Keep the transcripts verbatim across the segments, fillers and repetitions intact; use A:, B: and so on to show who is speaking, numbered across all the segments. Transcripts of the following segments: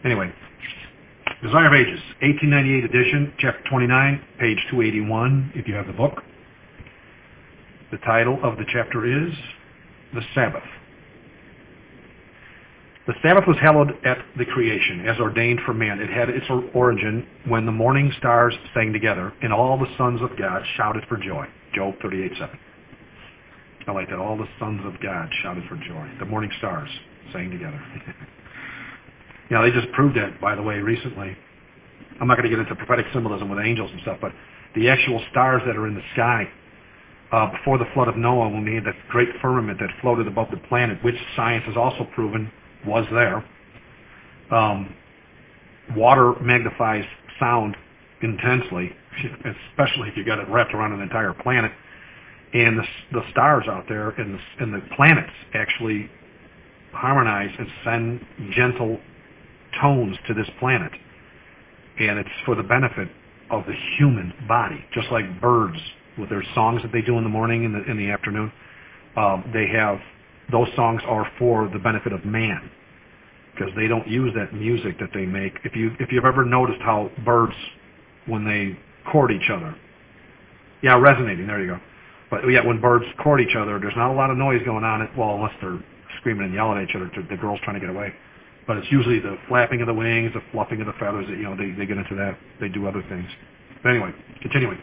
A: Anyway, Desire of Ages, eighteen ninety-eight edition, chapter twenty-nine, page two eighty-one, if you have the book. The title of the chapter is The Sabbath. The Sabbath was hallowed at the creation, as ordained for man. It had its origin when the morning stars sang together, and all the sons of God shouted for joy. Job thirty-eight seven. I like that. All the sons of God shouted for joy. The morning stars sang together. You know, they just proved that, by the way, recently. I'm not going to get into prophetic symbolism with angels and stuff, but the actual stars that are in the sky, uh, before the flood of Noah, when we had that great firmament that floated above the planet, which science has also proven was there. Um, water magnifies sound intensely, especially if you got it wrapped around an entire planet. And the, the stars out there and the, and the planets actually harmonize and send gentle tones to this planet. And it's for the benefit of the human body, just like birds with their songs that they do in the morning and the, in the afternoon. Um, they have, those songs are for the benefit of man, because they don't use that music that they make. If you, if you've ever noticed how birds, when they court each other, yeah, resonating, there you go. But yeah, when birds court each other, there's not a lot of noise going on. Well, unless they're screaming and yelling at each other, the girl's trying to get away. But it's usually the flapping of the wings, the fluffing of the feathers. That, you know, they, they get into that. They do other things. But anyway, continuing.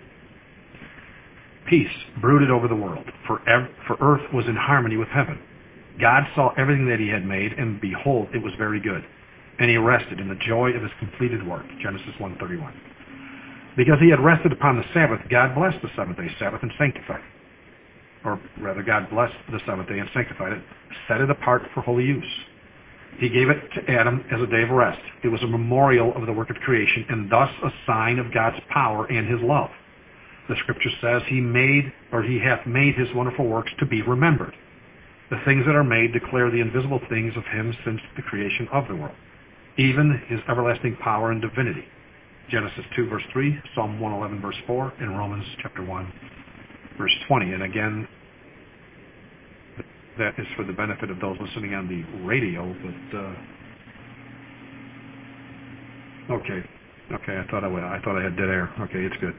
A: Peace brooded over the world, for, ev- for earth was in harmony with heaven. God saw everything that he had made, and behold, it was very good. And he rested in the joy of his completed work. Genesis one thirty-one. Because he had rested upon the Sabbath, God blessed the seventh day Sabbath and sanctified it. Or rather, God blessed the seventh day and sanctified it, set it apart for holy use. He gave it to Adam as a day of rest. It was a memorial of the work of creation, and thus a sign of God's power and his love. The scripture says he made, or he hath made his wonderful works to be remembered. The things that are made declare the invisible things of him since the creation of the world, even his everlasting power and divinity. Genesis two, verse three, Psalm one eleven, verse four, and Romans chapter one, verse twenty. And again, that is for the benefit of those listening on the radio, but, uh, okay, okay, I thought I, would, I thought I had dead air. Okay, it's good.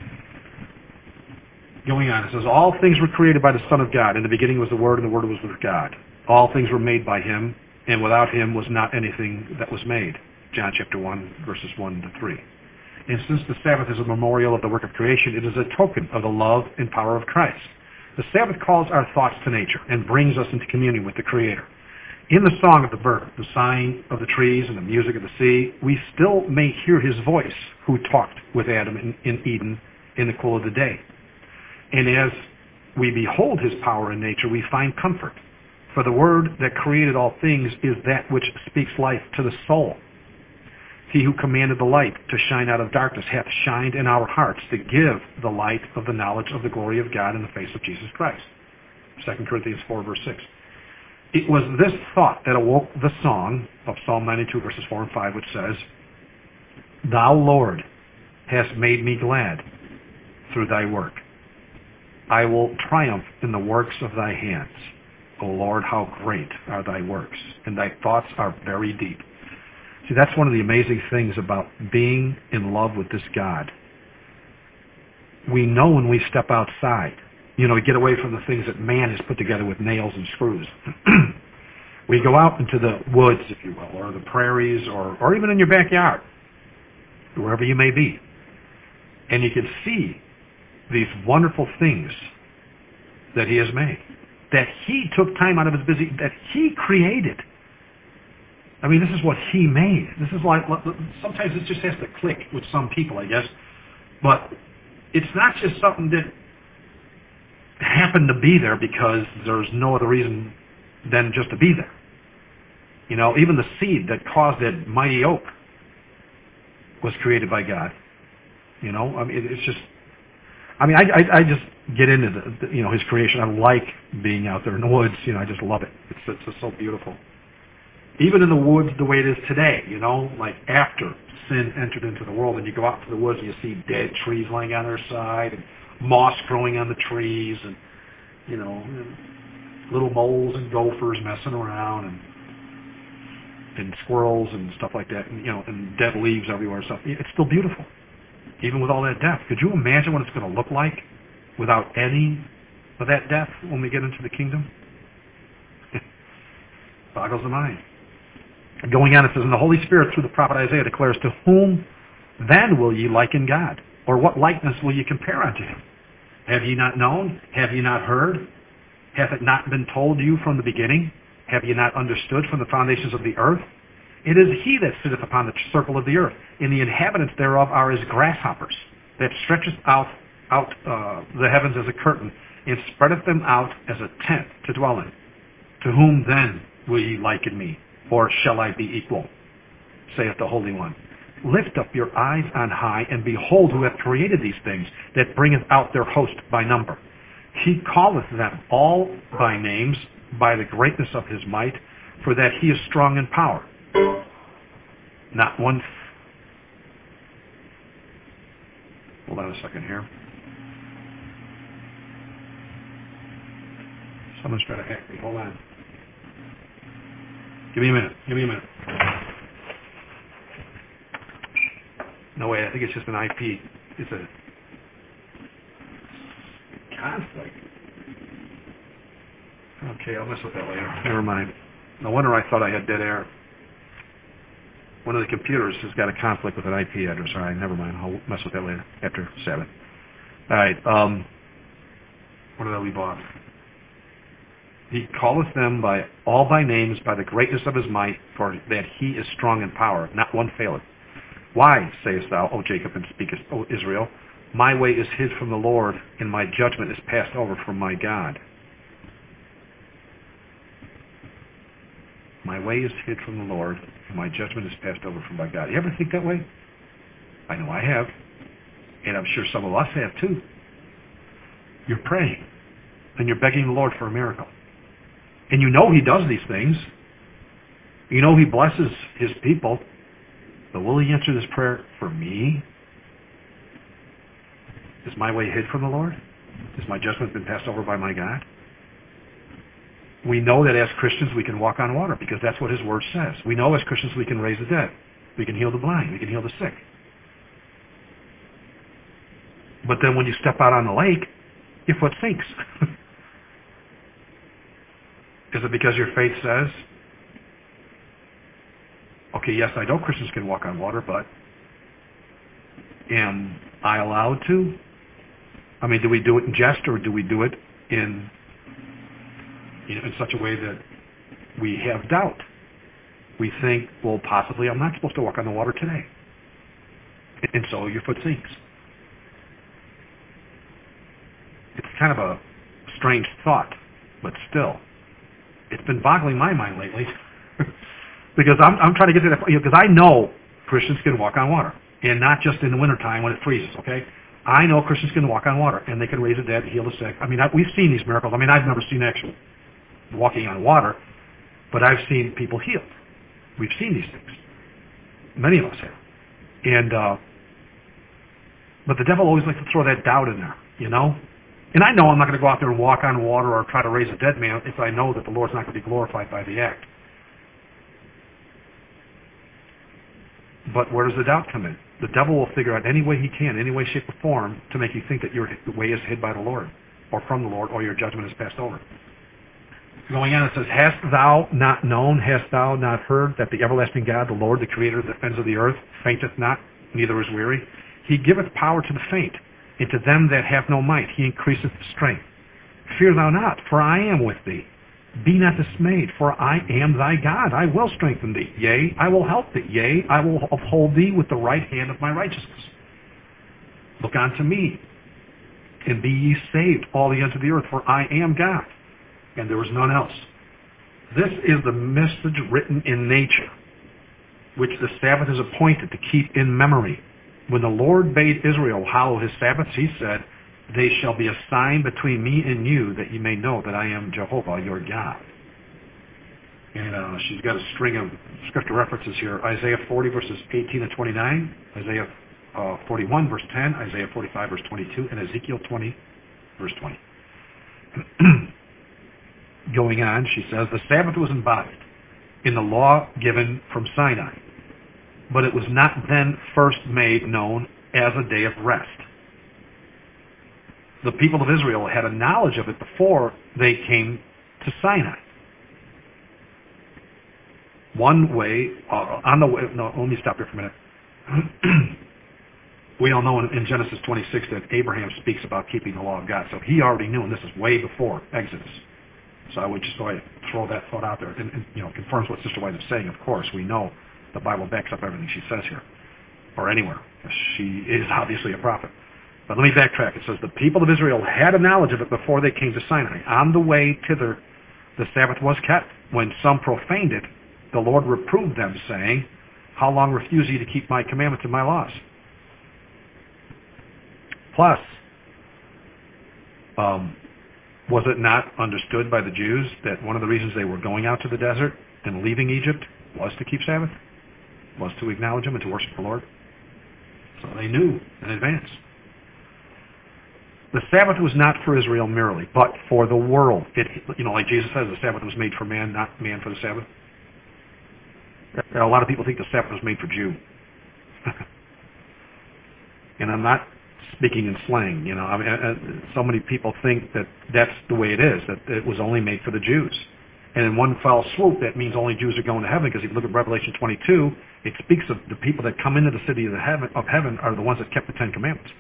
A: Going on, it says, all things were created by the Son of God. In the beginning was the Word, and the Word was with God. All things were made by him, and without him was not anything that was made. John chapter one, verses one to three. And since the Sabbath is a memorial of the work of creation, it is a token of the love and power of Christ. The Sabbath calls our thoughts to nature and brings us into communion with the Creator. In the song of the bird, the sighing of the trees, and the music of the sea, we still may hear his voice, who talked with Adam in, in Eden in the cool of the day. And as we behold his power in nature, we find comfort. For the Word that created all things is that which speaks life to the soul. He who commanded the light to shine out of darkness hath shined in our hearts to give the light of the knowledge of the glory of God in the face of Jesus Christ. Second Corinthians four, verse six. It was this thought that awoke the song of Psalm ninety-two, verses four and five, which says, Thou, Lord, hast made me glad through thy work. I will triumph in the works of thy hands. O Lord, how great are thy works, and thy thoughts are very deep. See, that's one of the amazing things about being in love with this God. We know when we step outside, you know, we get away from the things that man has put together with nails and screws. We go out into the woods, if you will, or the prairies, or, or even in your backyard, wherever you may be. And you can see these wonderful things that he has made, that he took time out of his busy, that he created. I mean, this is what he made. This is like, sometimes it just has to click with some people, I guess. But it's not just something that happened to be there because there's no other reason than just to be there. You know, even the seed that caused that mighty oak was created by God. You know, I mean, it's just, I mean, I, I, I just get into the, the, you know, his creation. I like being out there in the woods. You know, I just love it. It's, it's just so beautiful. Even in the woods the way it is today, you know, like after sin entered into the world, and you go out to the woods and you see dead trees laying on their side, and moss growing on the trees, and, you know, and little moles and gophers messing around. And and squirrels and stuff like that, and, you know, and dead leaves everywhere and stuff. It's still beautiful, even with all that death. Could you imagine what it's going to look like without any of that death when we get into the kingdom? It boggles the mind. Going on, it says, and the Holy Spirit through the prophet Isaiah declares, to whom then will ye liken God? Or what likeness will ye compare unto him? Have ye not known? Have ye not heard? Hath it not been told you from the beginning? Have ye not understood from the foundations of the earth? It is he that sitteth upon the circle of the earth, and the inhabitants thereof are as grasshoppers, that stretcheth out, out uh, the heavens as a curtain, and spreadeth them out as a tent to dwell in. To whom then will ye liken me? Or shall I be equal? Saith the Holy One. Lift up your eyes on high, and behold who hath created these things, that bringeth out their host by number. He calleth them all by names, by the greatness of his might, for that he is strong in power. Not one... F- Hold on a second here. Someone's trying to hack me. Hold on. Give me a minute. Give me a minute. No way. I think it's just an I P. It's a conflict. Okay, I'll mess with that later. Never mind. No wonder I thought I had dead air. One of the computers has got a conflict with an I P address. All right, never mind. I'll mess with that later after seven. All right. Um, what did I leave off? He calleth them by all by names, by the greatness of his might, for that he is strong in power. Not one faileth. Why, sayest thou, O Jacob, and speakest, O Israel? My way is hid from the Lord, and my judgment is passed over from my God. My way is hid from the Lord, and my judgment is passed over from my God. You ever think that way? I know I have. And I'm sure some of us have too. You're praying, and you're begging the Lord for a miracle. And you know he does these things. You know he blesses his people. But will he answer this prayer for me? Is my way hid from the Lord? Has my judgment been passed over by my God? We know that as Christians we can walk on water because that's what his word says. We know as Christians we can raise the dead. We can heal the blind. We can heal the sick. But then when you step out on the lake, your foot sinks. Is it because your faith says, okay, yes, I know Christians can walk on water, but am I allowed to? I mean, do we do it in jest or do we do it in, you know, in such a way that we have doubt? We think, well, possibly I'm not supposed to walk on the water today. And so your foot sinks. It's kind of a strange thought, but still. It's been boggling my mind lately because I'm, I'm trying to get to that, you know, because I know Christians can walk on water, and not just in the wintertime when it freezes, okay? I know Christians can walk on water, and they can raise the dead, heal the sick. I mean, I, we've seen these miracles. I mean, I've never seen actual walking on water, but I've seen people healed. We've seen these things. Many of us have. And, uh, but the devil always likes to throw that doubt in there, you know? And I know I'm not going to go out there and walk on water or try to raise a dead man if I know that the Lord's not going to be glorified by the act. But where does the doubt come in? The devil will figure out any way he can, any way, shape, or form, to make you think that your way is hid by the Lord, or from the Lord, or your judgment is passed over. Going on, it says, Hast thou not known, hast thou not heard, that the everlasting God, the Lord, the creator of the ends of the earth, fainteth not, neither is weary? He giveth power to the faint, and to them that have no might he increaseth strength. Fear thou not, for I am with thee. Be not dismayed, for I am thy God. I will strengthen thee. Yea, I will help thee. Yea, I will uphold thee with the right hand of my righteousness. Look unto me, and be ye saved, all the ends of the earth, for I am God, and there is none else. This is the message written in nature, which the Sabbath is appointed to keep in memory. When the Lord bade Israel hallow his Sabbaths, he said, They shall be a sign between me and you, that you may know that I am Jehovah your God. And uh, she's got a string of scripture references here. Isaiah forty, verses eighteen and twenty-nine, Isaiah uh, forty-one, verse ten, Isaiah forty-five, verse twenty-two, and Ezekiel twenty, verse twenty. Going on, she says, The Sabbath was embodied. in the law given from Sinai. But it was not then first made known as a day of rest. The people of Israel had a knowledge of it before they came to Sinai. One way, uh, on the way, no, let me stop here for a minute. We all know in, in Genesis twenty-six that Abraham speaks about keeping the law of God. So he already knew, and this is way before Exodus. So I would just go ahead and throw that thought out there. And, and you know, confirms what Sister White is saying. Of course, we know the Bible backs up everything she says here, or anywhere. She is obviously a prophet. But let me backtrack. It says, the people of Israel had a knowledge of it before they came to Sinai. On the way thither, the Sabbath was kept. When some profaned it, the Lord reproved them, saying, how long refuse ye to keep my commandments and my laws? Plus, um, was it not understood by the Jews that one of the reasons they were going out to the desert and leaving Egypt was to keep Sabbath? Was to acknowledge him and to worship the Lord? So they knew in advance. The Sabbath was not for Israel merely, but for the world. It, you know, like Jesus says, the Sabbath was made for man, not man for the Sabbath. A lot of people think the Sabbath was made for Jew. And I'm not speaking in slang, you know. I mean, so many people think that that's the way it is, that it was only made for the Jews. And in one fell swoop, that means only Jews are going to heaven, because if you look at Revelation twenty-two, it speaks of the people that come into the city of, the heaven, of heaven are the ones that kept the Ten Commandments.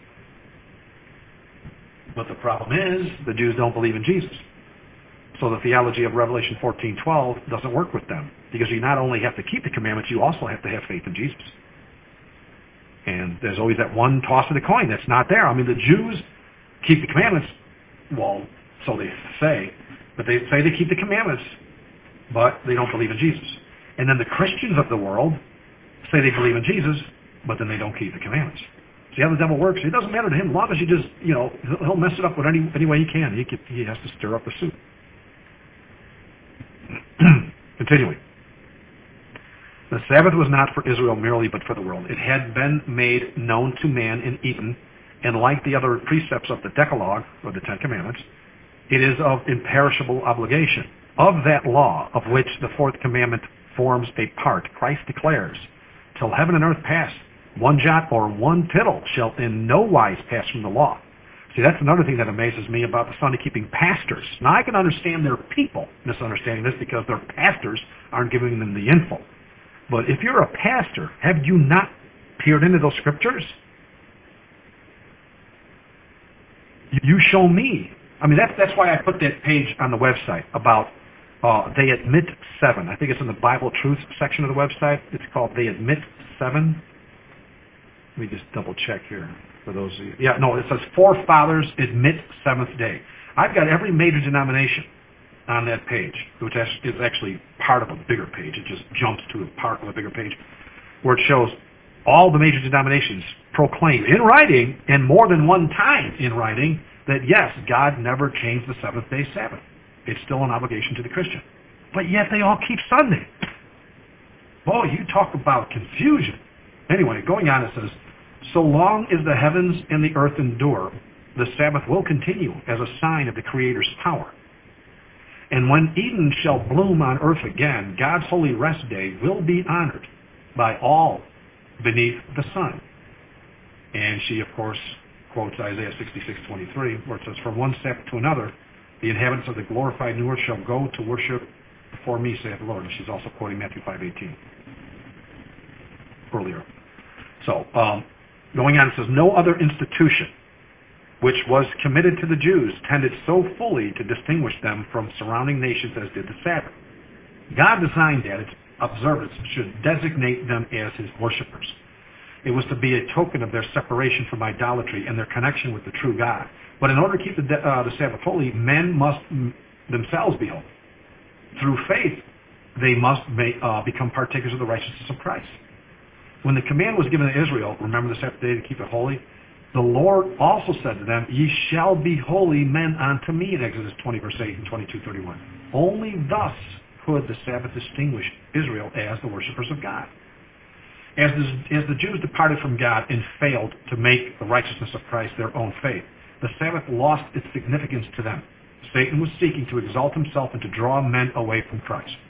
A: But the problem is, the Jews don't believe in Jesus. So the theology of Revelation fourteen twelve doesn't work with them, because you not only have to keep the commandments, you also have to have faith in Jesus. And there's always that one toss of the coin that's not there. I mean, the Jews keep the commandments, well, so they say, but they say they keep the commandments, but they don't believe in Jesus. And then the Christians of the world say they believe in Jesus, but then they don't keep the commandments. See how the devil works? It doesn't matter to him as long as you just, you know, he'll mess it up with any, any way he can. He, can, he has to stir up the soup. Continuing. The Sabbath was not for Israel merely, but for the world. It had been made known to man in Eden, and like the other precepts of the Decalogue, or the Ten Commandments, it is of imperishable obligation. Of that law, of which the fourth commandment forms a part, Christ declares, till heaven and earth pass, one jot or one tittle shall in no wise pass from the law. See, that's another thing that amazes me about the Sunday-keeping pastors. Now, I can understand their people misunderstanding this because their pastors aren't giving them the info. But if you're a pastor, have you not peered into those scriptures? You show me. I mean, that's, that's why I put that page on the website about uh, They Admit Seven. I think it's in the Bible Truth section of the website. It's called They Admit Seven. Let me just double check here for those of you. Yeah, no, it says Forefathers Admit Seventh Day. I've got every major denomination on that page, which is actually part of a bigger page. It just jumps to a part of a bigger page where it shows all the major denominations proclaim in writing, and more than one time in writing, that yes, God never changed the seventh day Sabbath. It's still an obligation to the Christian. But yet they all keep Sunday. Boy, you talk about confusion. Anyway, going on, it says, so long as the heavens and the earth endure, the Sabbath will continue as a sign of the Creator's power. And when Eden shall bloom on earth again, God's holy rest day will be honored by all beneath the sun. And she, of course, quotes Isaiah sixty-six twenty-three, where it says, from one Sabbath to another, the inhabitants of the glorified new earth shall go to worship before me, saith the Lord. And she's also quoting Matthew five eighteen earlier. So, um, going on, it says, no other institution which was committed to the Jews tended so fully to distinguish them from surrounding nations as did the Sabbath. God designed that its observance should designate them as his worshipers. It was to be a token of their separation from idolatry and their connection with the true God. But in order to keep the, uh, the Sabbath holy, men must m- themselves be holy. Through faith, they must make, uh, become partakers of the righteousness of Christ. When the command was given to Israel, remember the Sabbath day to keep it holy, the Lord also said to them, ye shall be holy men unto me, in Exodus twenty, verse eight and twenty-two thirty-one. Only thus could the Sabbath distinguish Israel as the worshipers of God. As the, as the Jews departed from God and failed to make the righteousness of Christ their own faith, the Sabbath lost its significance to them. Satan was seeking to exalt himself and to draw men away from Christ.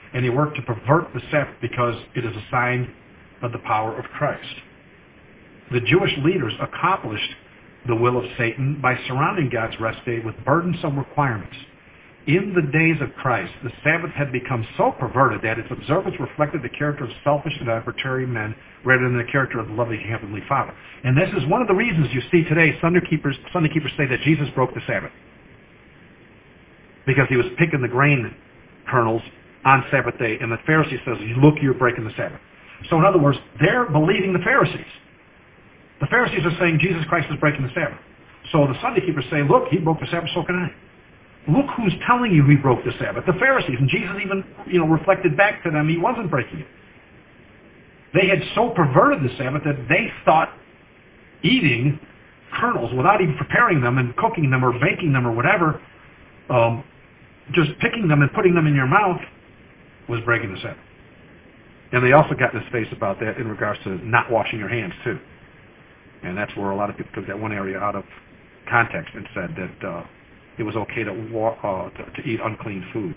A: And they work to pervert the Sabbath because it is a sign of the power of Christ. The Jewish leaders accomplished the will of Satan by surrounding God's rest day with burdensome requirements. In the days of Christ, the Sabbath had become so perverted that its observance reflected the character of selfish and arbitrary men rather than the character of the loving Heavenly Father. And this is one of the reasons you see today Sunday keepers, Sunday keepers say that Jesus broke the Sabbath. Because he was picking the grain kernels on Sabbath day, and the Pharisee says, look, you're breaking the Sabbath. So in other words, they're believing the Pharisees. The Pharisees are saying Jesus Christ is breaking the Sabbath. So the Sunday keepers say, look, he broke the Sabbath, so can I. Look who's telling you he broke the Sabbath, the Pharisees. And Jesus even, you know, reflected back to them he wasn't breaking it. They had so perverted the Sabbath that they thought eating kernels without even preparing them and cooking them or baking them or whatever, um, just picking them and putting them in your mouth was breaking the Sabbath. And they also got in his face about that in regards to not washing your hands too. And that's where a lot of people took that one area out of context and said that uh, it was okay to, wa- uh, to, to eat unclean foods.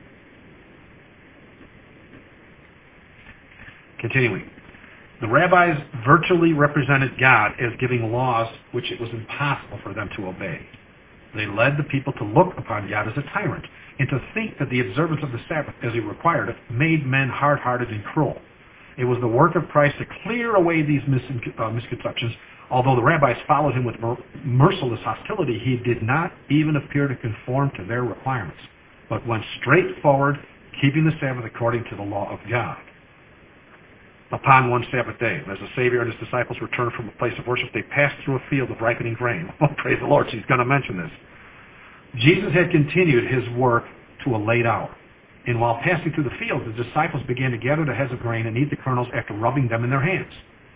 A: Continuing. The rabbis virtually represented God as giving laws which it was impossible for them to obey. They led the people to look upon God as a tyrant and to think that the observance of the Sabbath, as he required it, made men hard-hearted and cruel. It was the work of Christ to clear away these mis- uh, misconceptions. Although the rabbis followed him with mer- merciless hostility, he did not even appear to conform to their requirements, but went straight forward, keeping the Sabbath according to the law of God. Upon one Sabbath day, as the Savior and his disciples returned from a place of worship, they passed through a field of ripening grain. Oh, praise the Lord, so he's going to mention this. Jesus had continued his work to a late hour. And while passing through the field, the disciples began to gather the heads of grain and eat the kernels after rubbing them in their hands.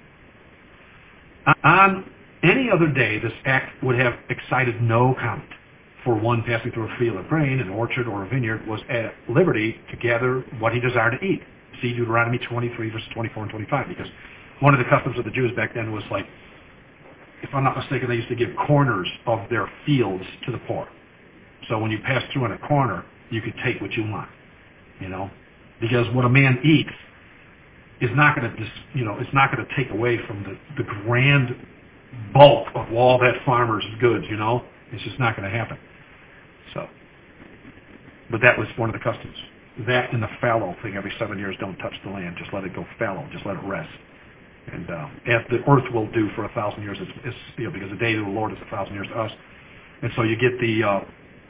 A: On any other day, this act would have excited no comment, for one passing through a field of grain, an orchard, or a vineyard was at liberty to gather what he desired to eat. See Deuteronomy twenty-three, verses twenty-four and twenty-five, because one of the customs of the Jews back then was like, if I'm not mistaken, they used to give corners of their fields to the poor. So when you pass through in a corner, you could take what you want, you know, because what a man eats is not going to, you know, it's not going to take away from the, the grand bulk of all that farmer's goods, you know. It's just not going to happen. So, but that was one of the customs. That and the fallow thing, every seven years, don't touch the land. Just let it go fallow. Just let it rest. And uh, as the earth will do for a thousand years, it's, it's, you know, because the day of the Lord is a thousand years to us. And so you get the uh,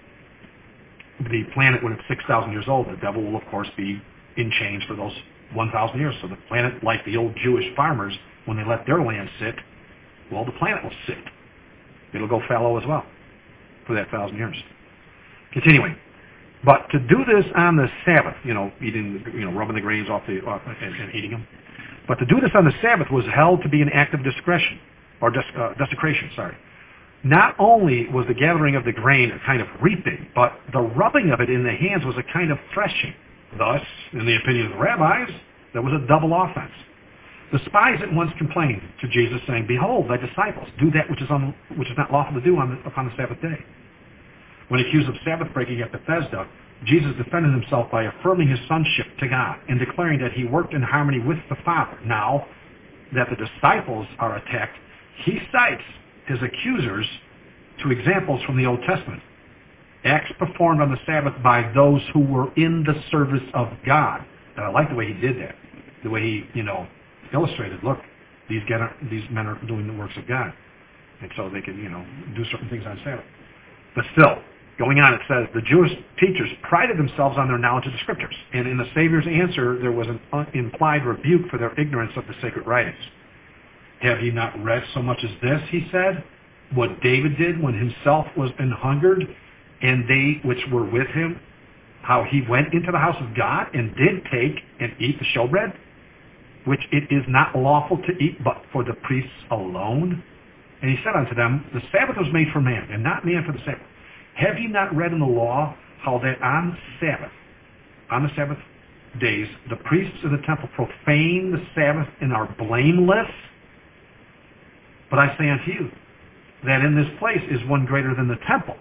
A: the planet when it's six thousand years old. The devil will, of course, be in chains for those one thousand years. So the planet, like the old Jewish farmers, when they let their land sit, well, the planet will sit. It'll go fallow as well for that thousand years. Continuing. But to do this on the Sabbath, you know, eating, you know, rubbing the grains off the, off, and, and eating them. But to do this on the Sabbath was held to be an act of discretion, or des, uh, desecration, sorry. Not only was the gathering of the grain a kind of reaping, but the rubbing of it in the hands was a kind of threshing. Thus, in the opinion of the rabbis, there was a double offense. The spies at once complained to Jesus, saying, "Behold, thy disciples do that which is, un, which is not lawful to do on the, upon the Sabbath day." When accused of Sabbath breaking at Bethesda, Jesus defended himself by affirming his sonship to God and declaring that he worked in harmony with the Father. Now that the disciples are attacked, he cites his accusers to examples from the Old Testament. Acts performed on the Sabbath by those who were in the service of God. And I like the way he did that. The way he, you know, illustrated, look, these, get, these men are doing the works of God. And so they can, you know, do certain things on Sabbath. But still, going on, it says, the Jewish teachers prided themselves on their knowledge of the Scriptures. And in the Savior's answer, there was an implied rebuke for their ignorance of the sacred writings. Have ye not read so much as this, he said, what David did when himself was an hungered, and they which were with him, how he went into the house of God and did take and eat the showbread, which it is not lawful to eat but for the priests alone? And he said unto them, the Sabbath was made for man, and not man for the Sabbath. Have ye not read in the law how that on the Sabbath, on the Sabbath days, the priests of the temple profane the Sabbath and are blameless? But I say unto you, that in this place is one greater than the temple.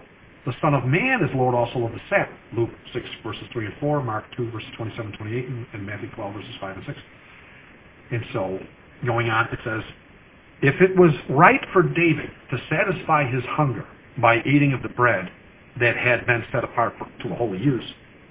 A: The Son of Man is Lord also of the Sabbath. Luke six, verses three and four, Mark two, verses twenty-seven, twenty-eight, and, and Matthew twelve, verses five and six. And so, going on, it says, if it was right for David to satisfy his hunger by eating of the bread that had been set apart for, to a holy use,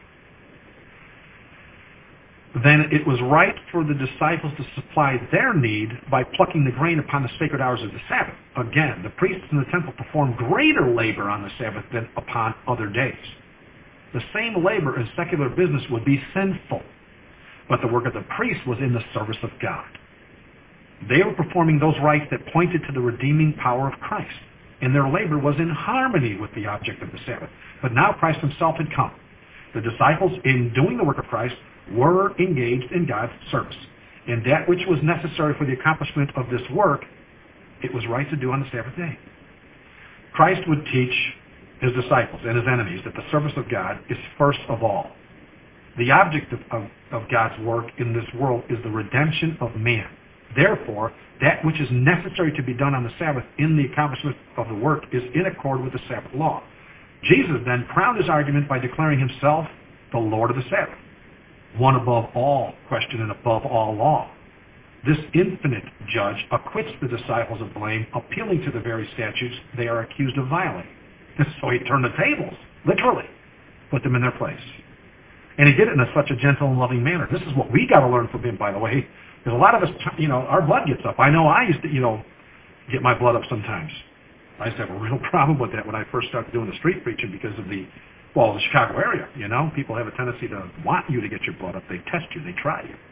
A: then it was right for the disciples to supply their need by plucking the grain upon the sacred hours of the Sabbath. Again, the priests in the temple performed greater labor on the Sabbath than upon other days. The same labor in secular business would be sinful, but the work of the priest was in the service of God. They were performing those rites that pointed to the redeeming power of Christ, and their labor was in harmony with the object of the Sabbath. But now Christ himself had come. The disciples, in doing the work of Christ, were engaged in God's service. And that which was necessary for the accomplishment of this work, it was right to do on the Sabbath day. Christ would teach his disciples and his enemies that the service of God is first of all. The object of, of, of God's work in this world is the redemption of man. Therefore, that which is necessary to be done on the Sabbath in the accomplishment of the work is in accord with the Sabbath law. Jesus then crowned his argument by declaring himself the Lord of the Sabbath, one above all question and above all law. This infinite judge acquits the disciples of blame, appealing to the very statutes they are accused of violating. So he turned the tables, literally, put them in their place. And he did it in a, such a gentle and loving manner. This is what we got to learn from him, by the way. Because a lot of us, you know, our blood gets up. I know I used to, you know, get my blood up sometimes. I used to have a real problem with that when I first started doing the street preaching because of the, well, the Chicago area, you know. People have a tendency to want you to get your blood up. They test you. They try you.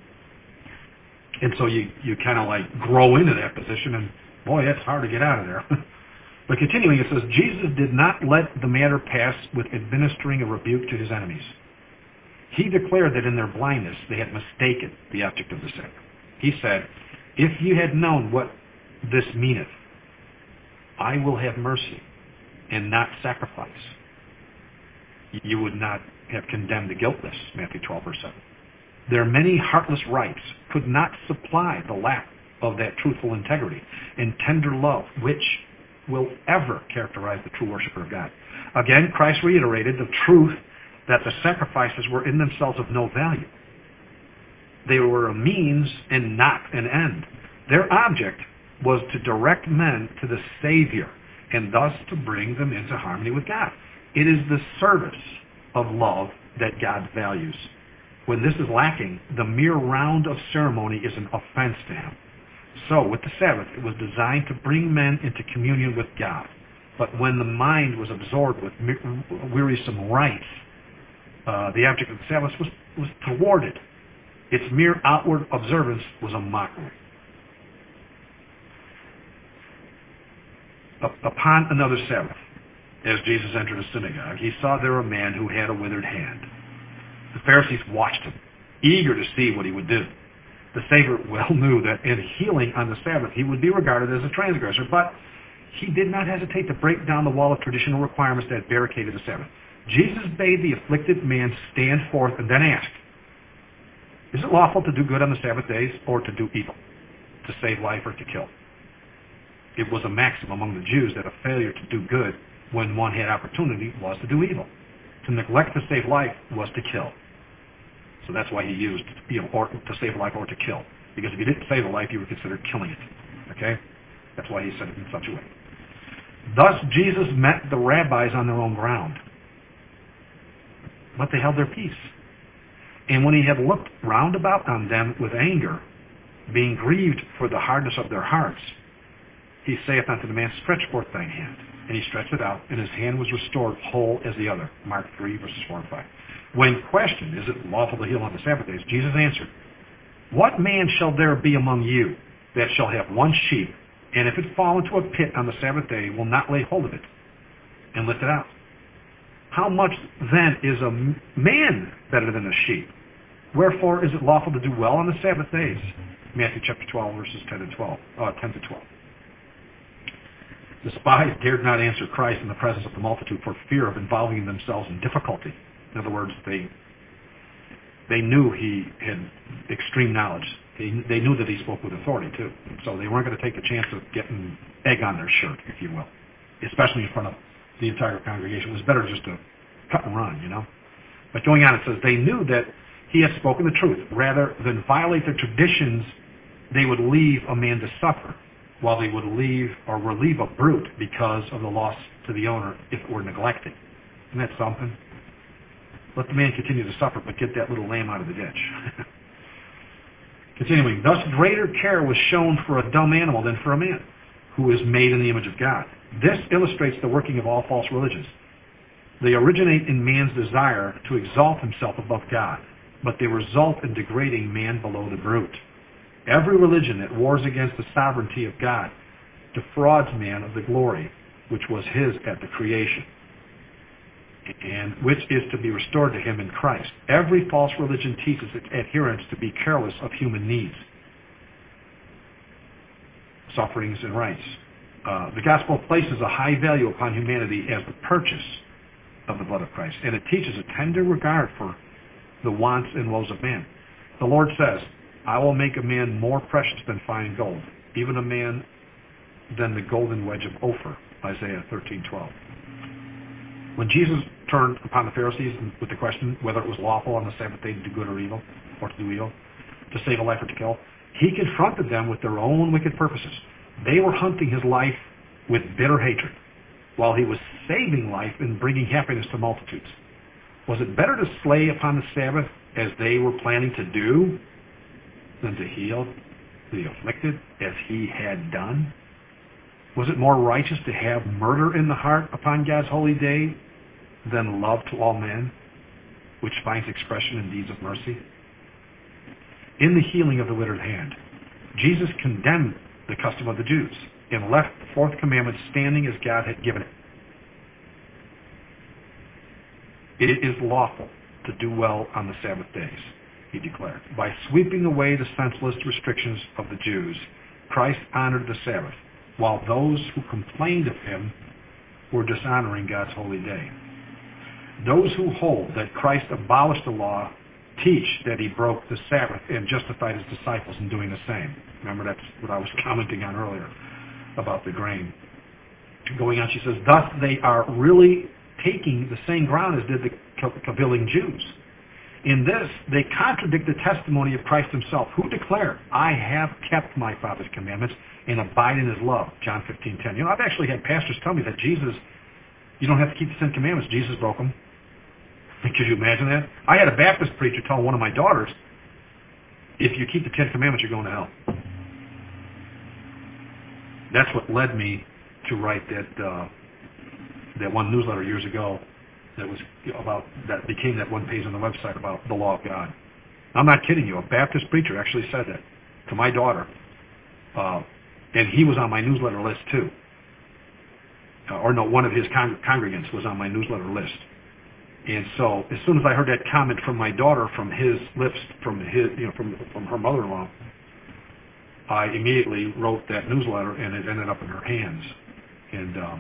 A: And so you, you kind of like grow into that position, and boy, that's hard to get out of there. But continuing, it says, Jesus did not let the matter pass with administering a rebuke to his enemies. He declared that in their blindness they had mistaken the object of the Sabbath. He said, if you had known what this meaneth, I will have mercy and not sacrifice, you would not have condemned the guiltless, Matthew twelve, verse seven. Their many heartless rites could not supply the lack of that truthful integrity and tender love which will ever characterize the true worshiper of God. Again, Christ reiterated the truth that the sacrifices were in themselves of no value. They were a means and not an end. Their object was to direct men to the Savior and thus to bring them into harmony with God. It is the service of love that God values. When this is lacking, the mere round of ceremony is an offense to him. So, with the Sabbath, it was designed to bring men into communion with God. But when the mind was absorbed with wearisome rites, uh, the object of the Sabbath was, was thwarted. Its mere outward observance was a mockery. Upon another Sabbath, as Jesus entered a synagogue, he saw there a man who had a withered hand. The Pharisees watched him, eager to see what he would do. The Savior well knew that in healing on the Sabbath, he would be regarded as a transgressor, but he did not hesitate to break down the wall of traditional requirements that barricaded the Sabbath. Jesus bade the afflicted man stand forth and then asked, is it lawful to do good on the Sabbath days or to do evil, to save life or to kill? It was a maxim among the Jews that a failure to do good when one had opportunity was to do evil. To neglect to save life was to kill. So that's why he used, you know, or to save a life or to kill. Because if you didn't save a life, you were considered killing it. Okay? That's why he said it in such a way. Thus, Jesus met the rabbis on their own ground. But they held their peace. And when he had looked round about on them with anger, being grieved for the hardness of their hearts, he saith unto the man, stretch forth thine hand. And he stretched it out, and his hand was restored whole as the other. Mark three, verses four and five. When questioned, is it lawful to heal on the Sabbath days, Jesus answered, what man shall there be among you that shall have one sheep, and if it fall into a pit on the Sabbath day, will not lay hold of it and lift it out? How much then is a man better than a sheep? Wherefore is it lawful to do well on the Sabbath days? Matthew chapter twelve, verses ten and twelve, uh, ten to twelve. The spies dared not answer Christ in the presence of the multitude for fear of involving themselves in difficulty. In other words, they they knew he had extreme knowledge. They, they knew that he spoke with authority, too. So they weren't going to take the chance of getting egg on their shirt, if you will, especially in front of the entire congregation. It was better just to cut and run, you know. But going on, it says, they knew that he had spoken the truth. Rather than violate the traditions, they would leave a man to suffer, while they would leave or relieve a brute because of the loss to the owner if it were neglected. Isn't that something? Let the man continue to suffer, but get that little lamb out of the ditch. Continuing, thus greater care was shown for a dumb animal than for a man, who is made in the image of God. This illustrates the working of all false religions. They originate in man's desire to exalt himself above God, but they result in degrading man below the brute. Every religion that wars against the sovereignty of God defrauds man of the glory which was his at the creation, and which is to be restored to him in Christ. Every false religion teaches its adherents to be careless of human needs, sufferings, and rights. Uh, the gospel places a high value upon humanity as the purchase of the blood of Christ, and it teaches a tender regard for the wants and woes of man. The Lord says, I will make a man more precious than fine gold, even a man than the golden wedge of Ophir, Isaiah thirteen twelve. When Jesus turned upon the Pharisees with the question whether it was lawful on the Sabbath day to do good or evil, or to do evil, to save a life or to kill, he confronted them with their own wicked purposes. They were hunting his life with bitter hatred, while he was saving life and bringing happiness to multitudes. Was it better to slay upon the Sabbath, as they were planning to do, than to heal the afflicted, as he had done? Was it more righteous to have murder in the heart upon God's holy day than love to all men, which finds expression in deeds of mercy? In the healing of the withered hand, Jesus condemned the custom of the Jews and left the fourth commandment standing as God had given it. It is lawful to do well on the Sabbath days, he declared. By sweeping away the senseless restrictions of the Jews, Christ honored the Sabbath, while those who complained of him were dishonoring God's holy day. Those who hold that Christ abolished the law teach that he broke the Sabbath and justified his disciples in doing the same. Remember, that's what I was commenting on earlier about the grain. Going on, she says, thus they are really taking the same ground as did the cavilling Jews. In this, they contradict the testimony of Christ himself, who declared, I have kept my Father's commandments and abide in his love, John fifteen ten. You know, I've actually had pastors tell me that Jesus, you don't have to keep the Ten Commandments. Jesus broke them. Could you imagine that? I had a Baptist preacher tell one of my daughters, if you keep the Ten Commandments, you're going to hell. That's what led me to write that uh, that one newsletter years ago that was about that became that one page on the website about the law of God. I'm not kidding you. A Baptist preacher actually said that to my daughter, uh, and he was on my newsletter list too. Uh, or no, one of his con- congregants was on my newsletter list. And so, as soon as I heard that comment from my daughter, from his lips, from his, you know, from from her mother-in-law, I immediately wrote that newsletter, and it ended up in her hands. And um,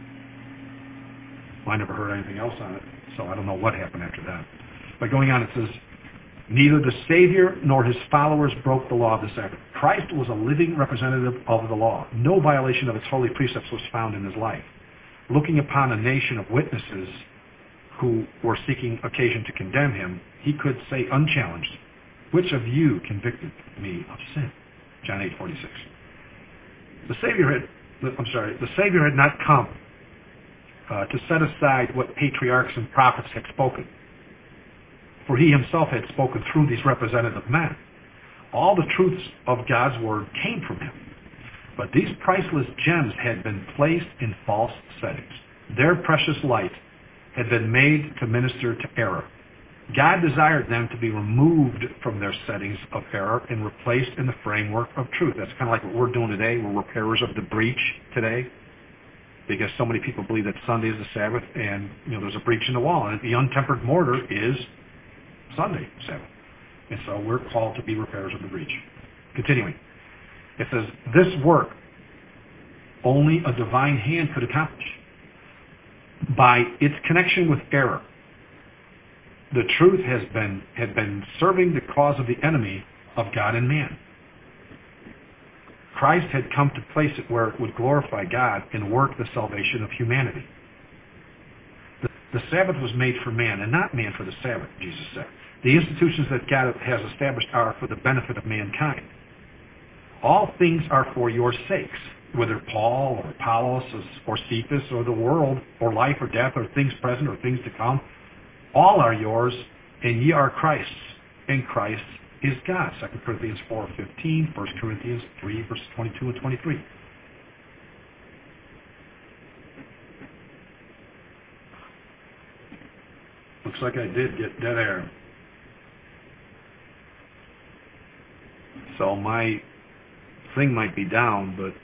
A: I never heard anything else on it, so I don't know what happened after that. But going on, it says, neither the Savior nor his followers broke the law of the Sabbath. Christ was a living representative of the law. No violation of its holy precepts was found in his life. Looking upon a nation of witnesses who were seeking occasion to condemn him, he could say unchallenged, which of you convicted me of sin? John eight forty-six. The Savior had, I'm sorry, the Savior had not come uh, to set aside what patriarchs and prophets had spoken, for he himself had spoken through these representative men. All the truths of God's word came from him, but these priceless gems had been placed in false settings. Their precious light had been made to minister to error. God desired them to be removed from their settings of error and replaced in the framework of truth. That's kind of like what we're doing today. We're repairers of the breach today, because so many people believe that Sunday is the Sabbath, and you know there's a breach in the wall, and the untempered mortar is Sunday, Sabbath. And so we're called to be repairers of the breach. Continuing, it says, this work only a divine hand could accomplish. By its connection with error, the truth has been had been serving the cause of the enemy of God and man. Christ had come to place it where it would glorify God and work the salvation of humanity. The Sabbath was made for man, and not man for the Sabbath, Jesus said. The institutions that God has established are for the benefit of mankind. All things are for your sakes, whether Paul or Apollos or Cephas or the world or life or death or things present or things to come. All are yours, and ye are Christ's, and Christ is God. Second Corinthians four fifteen, First Corinthians three, verses twenty-two and twenty-three. Looks like I did get dead air. So my thing might be down, but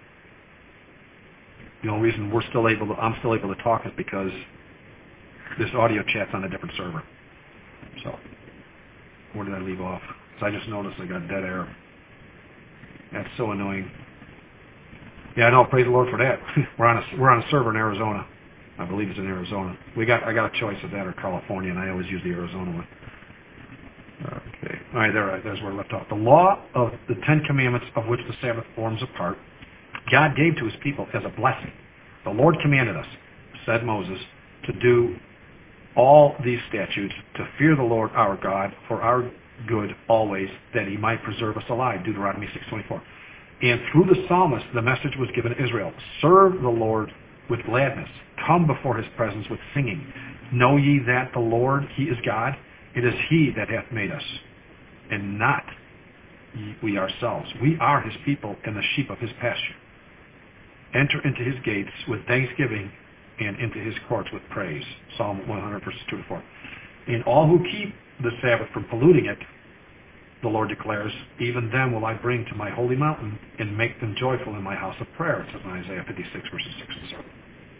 A: the only reason we're still able to, I'm still able to talk is because this audio chat's on a different server. So, where did I leave off? So I just noticed I got dead air. That's so annoying. Yeah, I know. Praise the Lord for that. we're on a we're on a server in Arizona. I believe it's in Arizona. We got I got a choice of that or California, and I always use the Arizona one. Okay. All right, there. There's where I left off. The law of the Ten Commandments, of which the Sabbath forms a part, God gave to his people as a blessing. The Lord commanded us, said Moses, to do all these statutes, to fear the Lord our God for our good always, that he might preserve us alive. Deuteronomy six twenty-four. And through the psalmist, the message was given to Israel. Serve the Lord with gladness. Come before his presence with singing. Know ye that the Lord, he is God. It is he that hath made us, and not we ourselves. We are his people and the sheep of his pasture. Enter into his gates with thanksgiving and into his courts with praise. Psalm one hundred, verses two to four. And all who keep the Sabbath from polluting it, the Lord declares, even them will I bring to my holy mountain and make them joyful in my house of prayer. It says in Isaiah fifty-six, verses six and seven.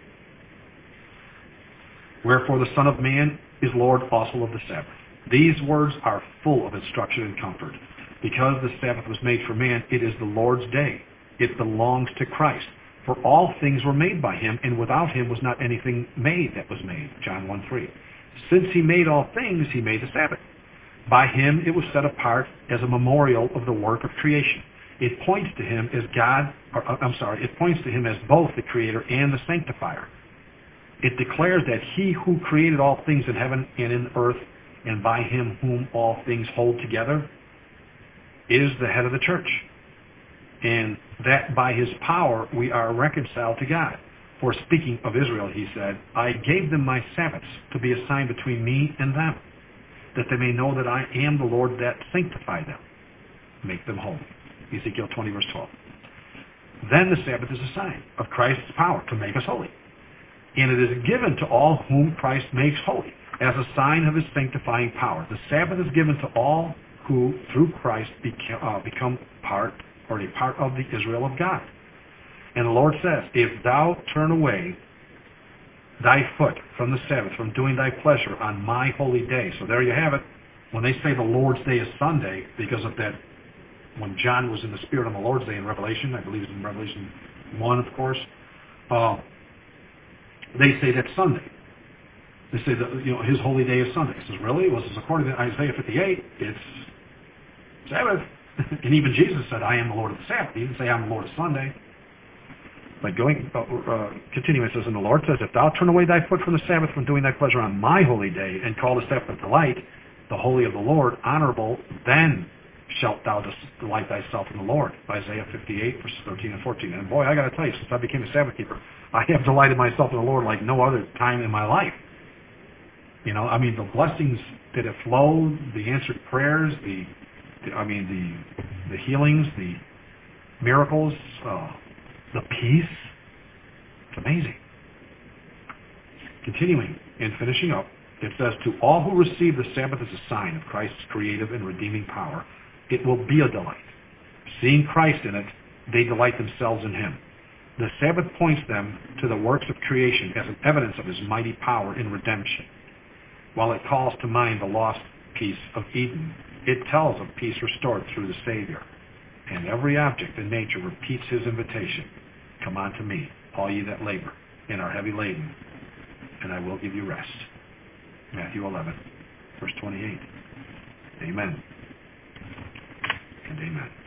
A: Wherefore the Son of Man is Lord also of the Sabbath. These words are full of instruction and comfort. Because the Sabbath was made for man, it is the Lord's day. It belongs to Christ. For all things were made by him, and without him was not anything made that was made. John one three. Since he made all things, he made the Sabbath. By him it was set apart as a memorial of the work of creation. It points to him as God, or, I'm sorry, it points to him as both the creator and the sanctifier. It declares that he who created all things in heaven and in earth, and by him whom all things hold together, is the head of the church. And that by his power we are reconciled to God. For speaking of Israel, he said, I gave them my Sabbaths to be a sign between me and them, that they may know that I am the Lord that sanctify them, make them holy. Ezekiel twenty, verse twelve. Then the Sabbath is a sign of Christ's power to make us holy. And it is given to all whom Christ makes holy, as a sign of his sanctifying power. The Sabbath is given to all who, through Christ, beca- uh, become part or a part of the Israel of God. And the Lord says, if thou turn away thy foot from the Sabbath, from doing thy pleasure on my holy day. So there you have it. When they say the Lord's day is Sunday, because of that, when John was in the Spirit on the Lord's day in Revelation, I believe it's in Revelation one, of course, uh, they say that's Sunday. They say that, you know, his holy day is Sunday. He says, really? Well, this is according to Isaiah fifty-eight, it's Sabbath. And even Jesus said, I am the Lord of the Sabbath. He didn't say, I'm the Lord of Sunday. But going, uh, uh, continuing, it says, and the Lord says, if thou turn away thy foot from the Sabbath, from doing thy pleasure on my holy day, and call the Sabbath delight, the holy of the Lord, honorable, then shalt thou delight thyself in the Lord. Isaiah fifty-eight, verses thirteen and fourteen. And boy, I got to tell you, since I became a Sabbath keeper, I have delighted myself in the Lord like no other time in my life. You know, I mean, the blessings that have flowed, the answered prayers, the, the I mean, the the healings, the miracles, uh, the peace. It's amazing. Continuing and finishing up, it says, to all who receive the Sabbath as a sign of Christ's creative and redeeming power, it will be a delight. Seeing Christ in it, they delight themselves in him. The Sabbath points them to the works of creation as an evidence of his mighty power in redemption. While it calls to mind the lost peace of Eden, it tells of peace restored through the Savior. And every object in nature repeats his invitation. Come unto me, all ye that labor and are heavy laden, and I will give you rest. Matthew eleven, verse twenty-eight. Amen. And amen.